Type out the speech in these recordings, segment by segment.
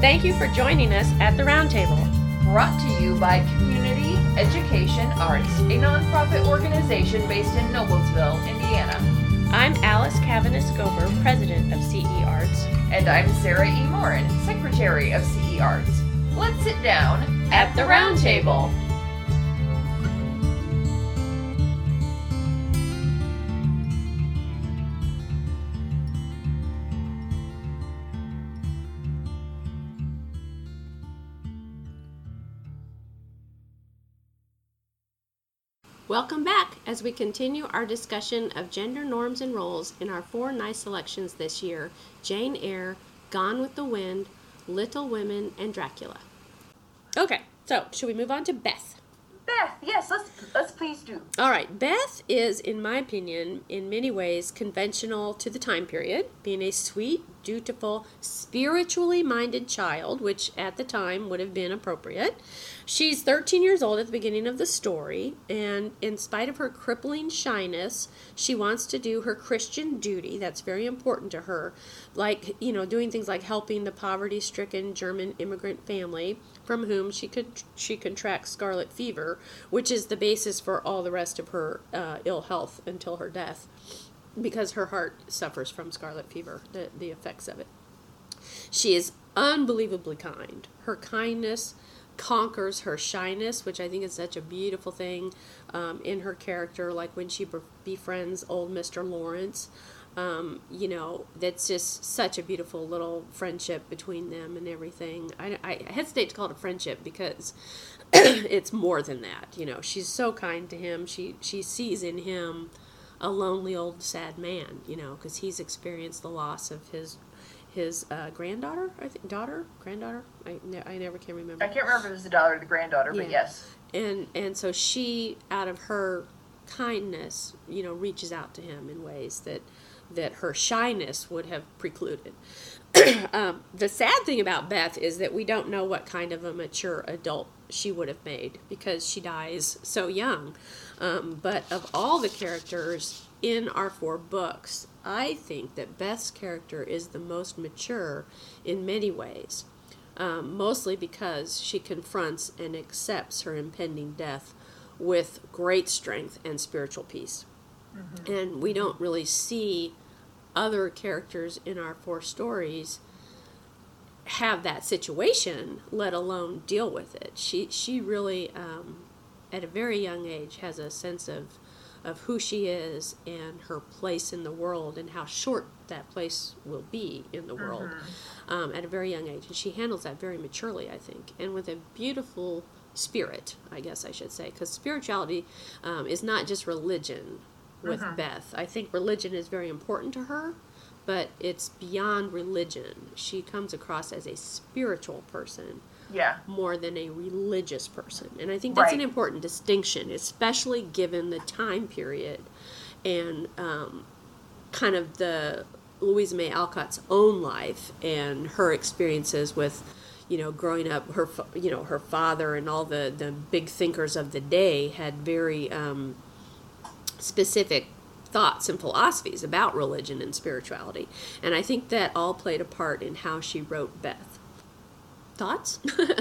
Thank you for joining us at the Roundtable. Brought to you by Community Education Arts, a nonprofit organization based in Noblesville, Indiana. I'm Alice Cavanis-Gober, president of CE Arts. And I'm Sarah E. Morin, secretary of CE Arts. Let's sit down at the Roundtable. Welcome back as we continue our discussion of gender norms and roles in our four nice selections this year: Jane Eyre, Gone with the Wind, Little Women, and Dracula. Okay, so should we move on to Beth? Beth, yes, let's please do. All right, Beth is, in my opinion, in many ways conventional to the time period, being a sweet, dutiful, spiritually minded child, which at the time would have been appropriate. She's 13 years old at the beginning of the story, and in spite of her crippling shyness, she wants to do her Christian duty. That's very important to her, like, doing things like helping the poverty-stricken German immigrant family from whom she contracts scarlet fever, which is the basis for all the rest of her ill health until her death, because her heart suffers from scarlet fever, the effects of it. She is unbelievably kind. Her kindness conquers her shyness, which I think is such a beautiful thing in her character, like when she befriends old Mr. Lawrence. That's just such a beautiful little friendship between them and everything. I hesitate to call it a friendship because it's more than that. She's so kind to him. She sees in him a lonely old sad man, because he's experienced the loss of his granddaughter, granddaughter. I never can remember. I can't remember if it was the daughter or the granddaughter, but yes. And so she, out of her kindness, reaches out to him in ways that her shyness would have precluded. The sad thing about Beth is that we don't know what kind of a mature adult she would have made because she dies so young. But of all the characters in our four books, I think that Beth's character is the most mature in many ways, mostly because she confronts and accepts her impending death with great strength and spiritual peace. Mm-hmm. And we don't really see other characters in our four stories have that situation, let alone deal with it. She really, at a very young age, has a sense of who she is and her place in the world and how short that place will be in the world at a very young age. And she handles that very maturely, I think, and with a beautiful spirit, I guess I should say, because spirituality is not just religion with Beth. I think religion is very important to her, but it's beyond religion. She comes across as a spiritual person more than a religious person. And I think that's an important distinction, especially given the time period and kind of the Louisa May Alcott's own life and her experiences with growing up. Her father and all the big thinkers of the day had very specific thoughts and philosophies about religion and spirituality. And I think that all played a part in how she wrote Beth. Thoughts?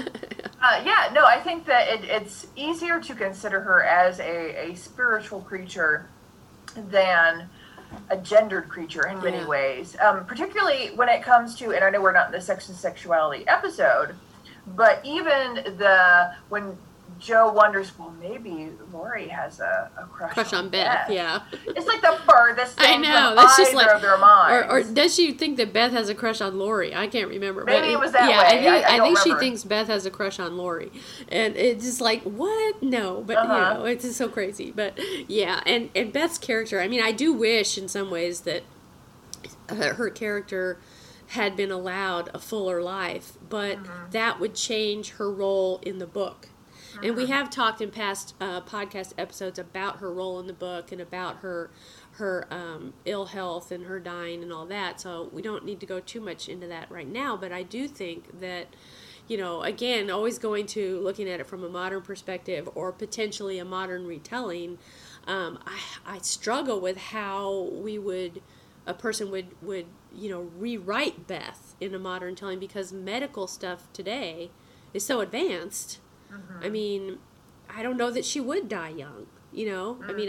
I think that it's easier to consider her as a spiritual creature than a gendered creature in many ways, particularly when it comes to, and I know we're not in the sex and sexuality episode, but even when Joe wonders, well, maybe Laurie has a crush on Beth. Yeah. It's like the furthest thing I know. from That's either just like, of their minds. Or does she think that Beth has a crush on Laurie? I can't remember. Maybe it was that way. I think she thinks Beth has a crush on Laurie. And it's just like, what? No. But, it's just so crazy. But, yeah. And Beth's character, I mean, I do wish in some ways that her character had been allowed a fuller life. But that would change her role in the book. And we have talked in past podcast episodes about her role in the book and about her ill health and her dying and all that. So we don't need to go too much into that right now. But I do think that, again, always looking at it from a modern perspective or potentially a modern retelling, I struggle with how we would a person would rewrite Beth in a modern telling, because medical stuff today is so advanced. I mean, I don't know that she would die young. I mean,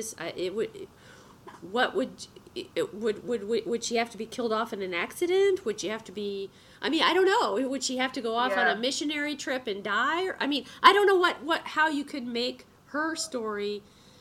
would she have to be killed off in an accident? Would she have to be? I mean, I don't know. Would she have to go off on a missionary trip and die? I mean, I don't know how you could make her story,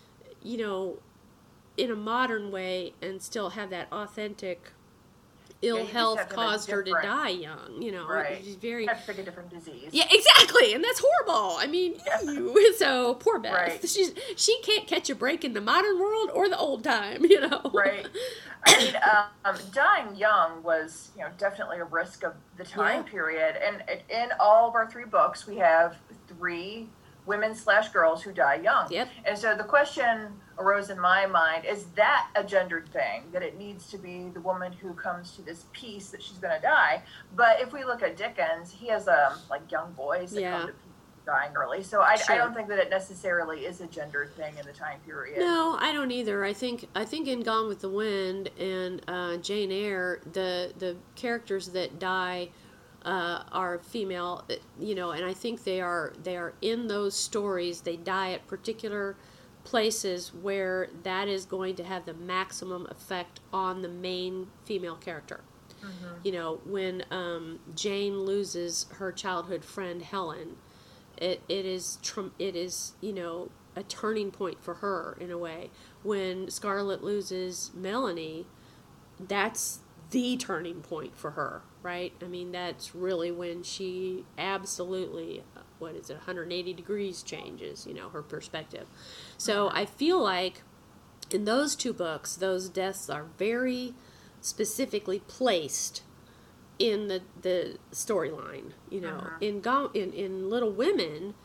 in a modern way and still have that authentic ill health caused her to die young. Right. She's very have to pick a different disease. Yeah, exactly, and that's horrible. I mean, so poor Beth. Right. She can't catch a break in the modern world or the old time. Right. I mean, dying young was definitely a risk of the time period, and in all of our 3 books, we have 3 women/girls who die young. Yep. And so the question arose in my mind, is that a gendered thing, that it needs to be the woman who comes to this peace that she's going to die? But if we look at Dickens, he has young boys that come to peace dying early. So I don't think that it necessarily is a gendered thing in the time period. No, I don't either. I think in Gone with the Wind and Jane Eyre, the characters that die are female, and I think they are in those stories. They die at particular places where that is going to have the maximum effect on the main female character. When Jane loses her childhood friend Helen, it is a turning point for her in a way. When Scarlett loses Melanie, that's the turning point for her, right? I mean, that's really when she absolutely, 180 degrees changes, her perspective. So I feel like in those 2 books, those deaths are very specifically placed in the storyline. In Little Women,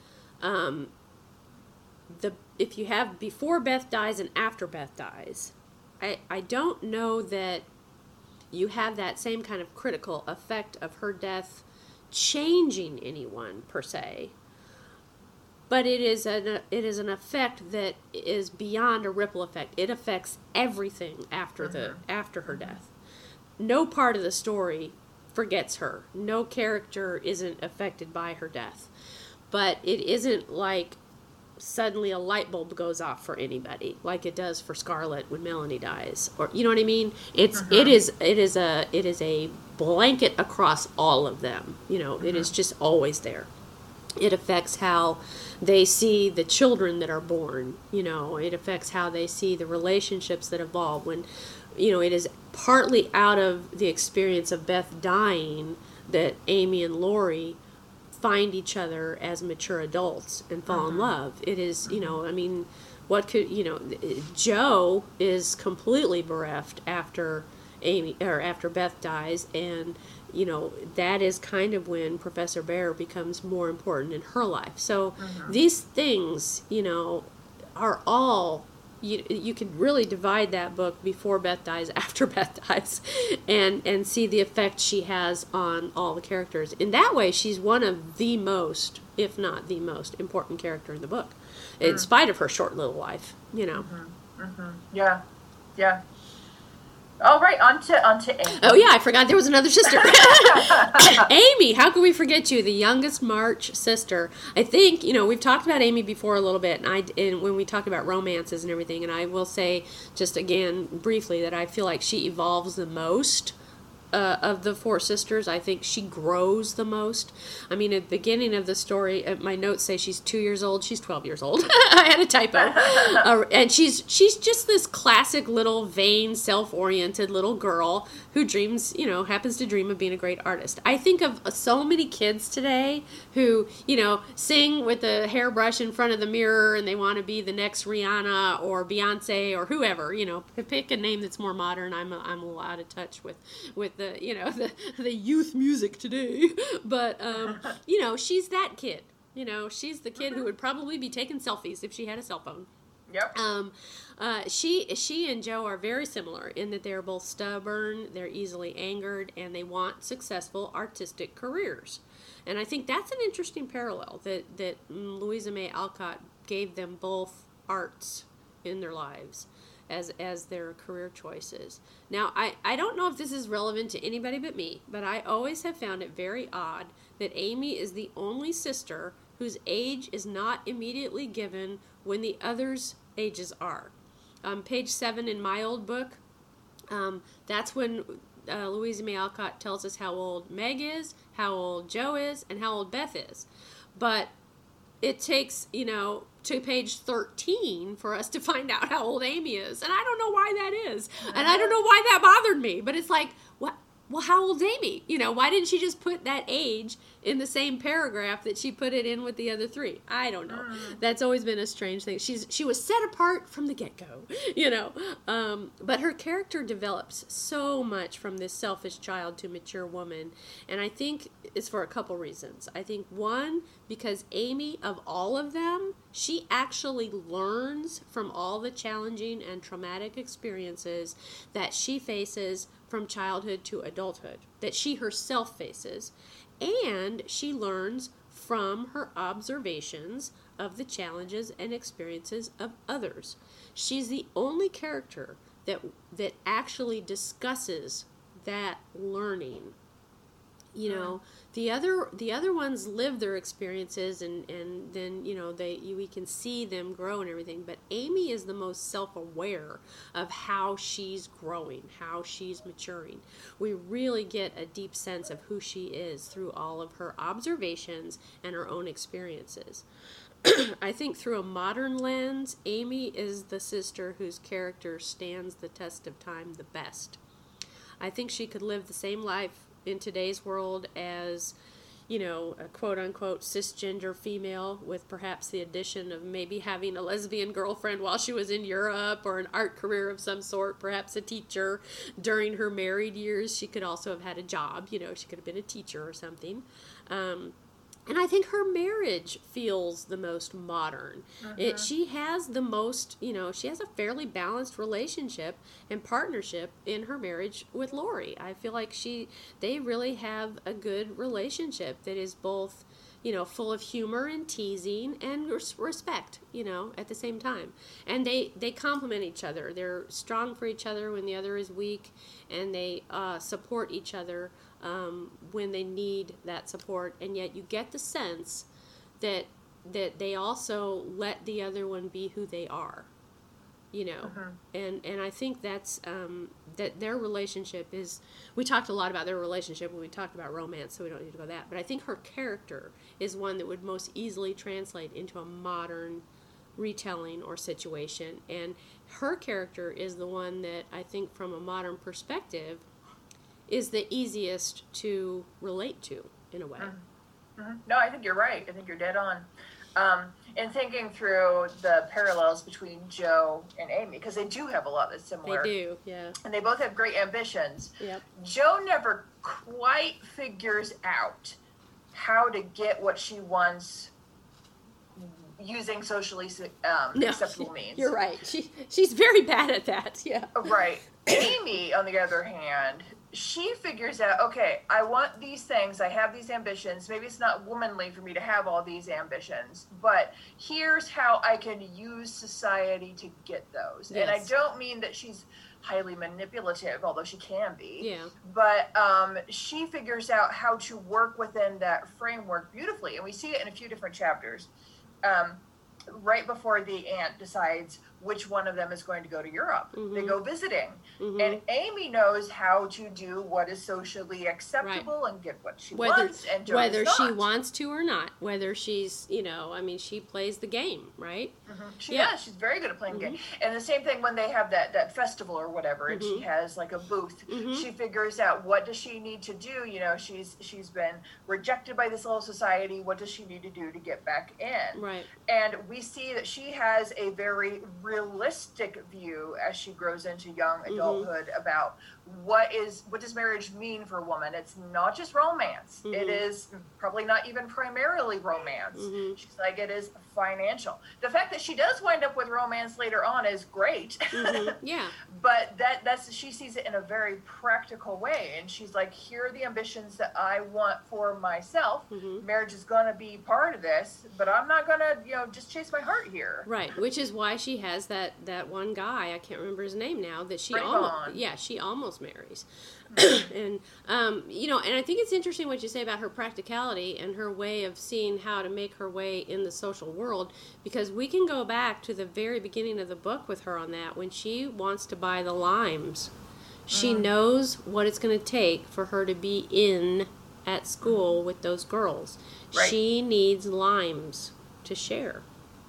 if you have before Beth dies and after Beth dies, I don't know that you have that same kind of critical effect of her death changing anyone per se, but it is an effect that is beyond a ripple effect. It affects everything after her death. No part of the story forgets her. No character isn't affected by her death, but it isn't like suddenly a light bulb goes off for anybody like it does for Scarlett when Melanie dies, or you know what I mean. It is a blanket across all of them. It is just always there. It affects how they see the children that are born. It affects how they see the relationships that evolve. When it is partly out of the experience of Beth dying that Amy and Laurie find each other as mature adults and fall in love. It is, I mean, what could, Jo is completely bereft after Beth dies, and, that is kind of when Professor Bhaer becomes more important in her life. So these things, are all, you could really divide that book before Beth dies, after Beth dies, and see the effect she has on all the characters. In that way, she's one of the most, if not the most, important character in the book, in spite of her short little life, Yeah. All right, on to Amy. Oh, yeah, I forgot there was another sister. Amy, how could we forget you? The youngest March sister. I think, we've talked about Amy before a little bit, and when we talked about romances and everything, and I will say, just again, briefly, that I feel like she evolves the most of the 4 sisters. I think she grows the most. I mean, at the beginning of the story, my notes say she's 2 years old. She's 12 years old. I had a typo. And she's just this classic little vain, self-oriented little girl who dreams, happens to dream of being a great artist. I think of so many kids today who, sing with a hairbrush in front of the mirror and they want to be the next Rihanna or Beyonce or whoever, pick a name that's more modern. I'm a little out of touch with the youth music today, but she's that kid. She's the kid who would probably be taking selfies if she had a cell phone. Yep. She and Jo are very similar in that they're both stubborn, they're easily angered, and they want successful artistic careers. And I think that's an interesting parallel that Louisa May Alcott gave them both arts in their lives. as their career choices. Now, I don't know if this is relevant to anybody but me, but I always have found it very odd that Amy is the only sister whose age is not immediately given when the others' ages are. Page 7 in my old book, that's when Louisa May Alcott tells us how old Meg is, how old Jo is, and how old Beth is. But it takes, to page 13 for us to find out how old Amy is. And I don't know why that is. And I don't know why that bothered me. But it's like, what? Well, how old's Amy? Why didn't she just put that age in the same paragraph that she put it in with the other three? I don't know. That's always been a strange thing. She was set apart from the get-go, But her character develops so much from this selfish child to mature woman. And I think it's for a couple reasons. I think, one, because Amy, of all of them, she actually learns from all the challenging and traumatic experiences that she faces from childhood to adulthood, that she herself faces, and she learns from her observations of the challenges and experiences of others. She's the only character that actually discusses that learning. The other ones live their experiences and then we can see them grow and everything, but Amy is the most self-aware of how she's growing, how she's maturing. We really get a deep sense of who she is through all of her observations and her own experiences. I think through a modern lens, Amy is the sister whose character stands the test of time the best. I think she could live the same life in today's world as, a quote-unquote cisgender female with perhaps the addition of maybe having a lesbian girlfriend while she was in Europe, or an art career of some sort, perhaps a teacher. During her married years, she could also have had a job. She could have been a teacher or something. And I think her marriage feels the most modern. She has the most, she has a fairly balanced relationship and partnership in her marriage with Laurie. I feel like they really have a good relationship that is both, full of humor and teasing and respect, at the same time. And they complement each other. They're strong for each other when the other is weak, and they support each other when they need that support, and yet you get the sense that they also let the other one be who they are, and I think that's that their relationship is. We talked a lot about their relationship when we talked about romance, so we don't need to go that. But I think her character is one that would most easily translate into a modern retelling or situation, and her character is the one that I think, from a modern perspective, is the easiest to relate to, in a way. No, I think you're right. I think you're dead on. In thinking through the parallels between Jo and Amy, because they do have a lot that's similar. They do, yeah. And they both have great ambitions. Yep. Jo never quite figures out how to get what she wants using socially acceptable means. You're right. She's very bad at that, yeah. Right. Amy, on the other hand, she figures out, okay, I want these things, I have these ambitions, maybe it's not womanly for me to have all these ambitions, but here's how I can use society to get those. Yes. And I don't mean that she's highly manipulative, although she can be. Yeah. But she figures out how to work within that framework beautifully, and we see it in a few different chapters. Right before the aunt decides which one of them is going to go to Europe. They go visiting. And Amy knows how to do what is socially acceptable and get what she wants. And whether she wants to or not. Whether she's, she plays the game, right? She's very good at playing the game. And the same thing when they have that festival or whatever, and she has like a booth. She figures out, what does she need to do? She's been rejected by this little society. What does she need to do to get back in? Right. And we see that she has a very realistic view as she grows into young adulthood about what does marriage mean for a woman? It's not just romance. Mm-hmm. It is probably not even primarily romance. Mm-hmm. She's like, it is financial. The fact that she does wind up with romance later on is great. Mm-hmm. Yeah. But that's she sees it in a very practical way, and she's like, here are the ambitions that I want for myself. Mm-hmm. Marriage is going to be part of this, but I'm not going to just chase my heart here. Right, which is why she has that one guy, I can't remember his name now, that she almost marries. And and I think it's interesting what you say about her practicality and her way of seeing how to make her way in the social world, because we can go back to the very beginning of the book with her on that. When she wants to buy the limes, she knows what it's going to take for her to be in at school with those girls. Right. She needs limes to share.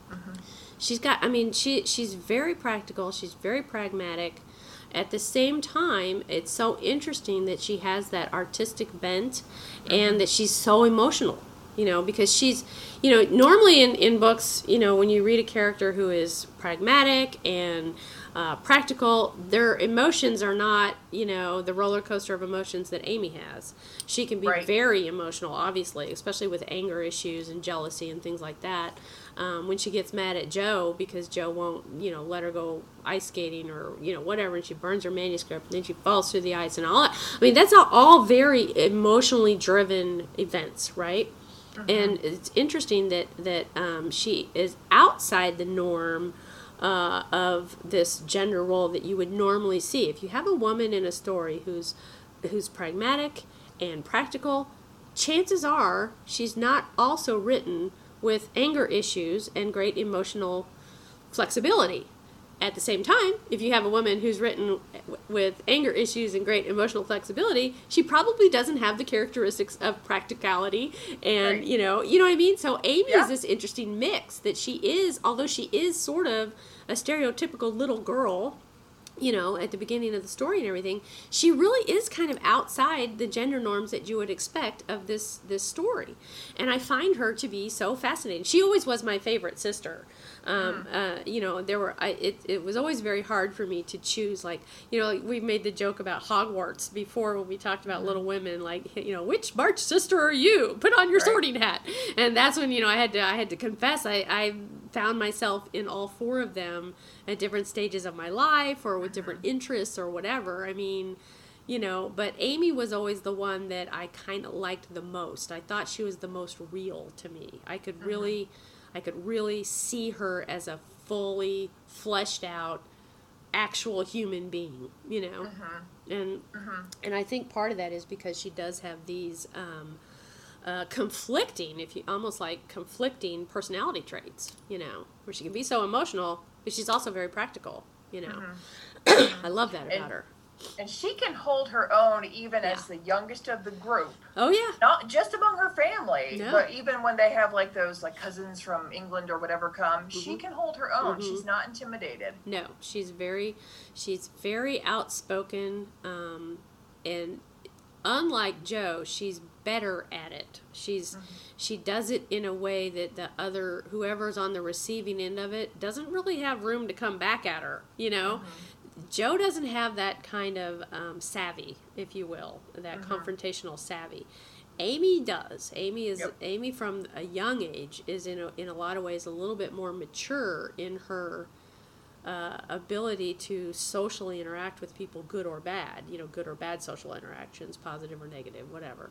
She's very practical, she's very pragmatic. At the same time, it's so interesting that she has that artistic bent and that she's so emotional, because she's, normally in books, when you read a character who is pragmatic and practical, their emotions are not, the roller coaster of emotions that Amy has. She can be very emotional, obviously, especially with anger issues and jealousy and things like that. When she gets mad at Joe because Joe won't, let her go ice skating or, whatever, and she burns her manuscript and then she falls through the ice and all that. I mean, that's all very emotionally driven events, right? And it's interesting that she is outside the norm of this gender role that you would normally see. If you have a woman in a story who's pragmatic and practical, chances are she's not also written with anger issues and great emotional flexibility. At the same time, if you have a woman who's written with anger issues and great emotional flexibility, she probably doesn't have the characteristics of practicality and, you know what I mean? So Amy is this interesting mix that she is, although she is sort of a stereotypical little girl, at the beginning of the story and everything, she really is kind of outside the gender norms that you would expect of this story. And I find her to be so fascinating. She always was my favorite sister. It was always very hard for me to choose, we made the joke about Hogwarts before when we talked about Little Women, which March sister are you? Put on your sorting hat. And that's when, I had to confess, I found myself in all four of them at different stages of my life or with different interests or whatever. I mean, but Amy was always the one that I kind of liked the most. I thought she was the most real to me. I could really see her as a fully fleshed out actual human being, and I think part of that is because she does have these conflicting personality traits, where she can be so emotional, but she's also very practical, I love that about her. And she can hold her own even as the youngest of the group. Oh, yeah. Not just among her family, but even when they have those cousins from England or whatever come, she can hold her own. She's not intimidated. No, she's very outspoken, and unlike Joe, she's better at it. She does it in a way that the other, whoever's on the receiving end of it, doesn't really have room to come back at her, Joe doesn't have that kind of savvy, if you will, that confrontational savvy. Amy does. Amy from a young age is in a lot of ways a little bit more mature in her ability to socially interact with people, good or bad, good or bad social interactions, positive or negative, whatever.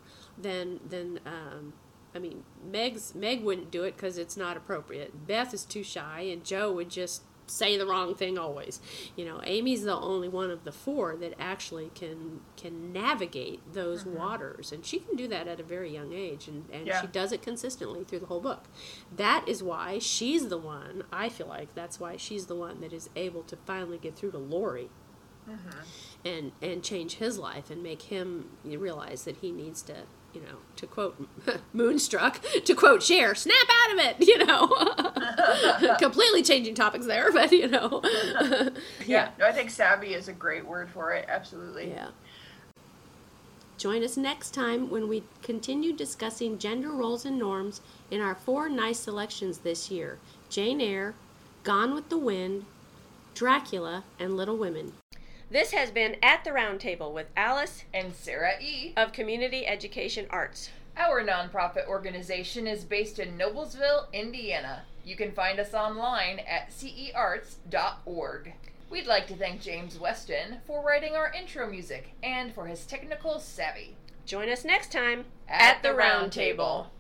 Meg wouldn't do it because it's not appropriate. Beth is too shy, and Joe would just say the wrong thing always. Amy's the only one of the four that actually can navigate those waters, and she can do that at a very young age, and she does it consistently through the whole book. That is why she's the one, I feel like that's why she's the one that is able to finally get through to Laurie and change his life and make him realize that he needs to, to quote Moonstruck, to quote Cher, snap out of it, completely changing topics there, but I think savvy is a great word for it. Absolutely. Yeah. Join us next time when we continue discussing gender roles and norms in our 4 nice selections this year: Jane Eyre, Gone with the Wind, Dracula, and Little Women. This has been At the Round Table with Alice and Sarah E. of Community Education Arts. Our nonprofit organization is based in Noblesville, Indiana. You can find us online at cearts.org. We'd like to thank James Weston for writing our intro music and for his technical savvy. Join us next time at the Round Table.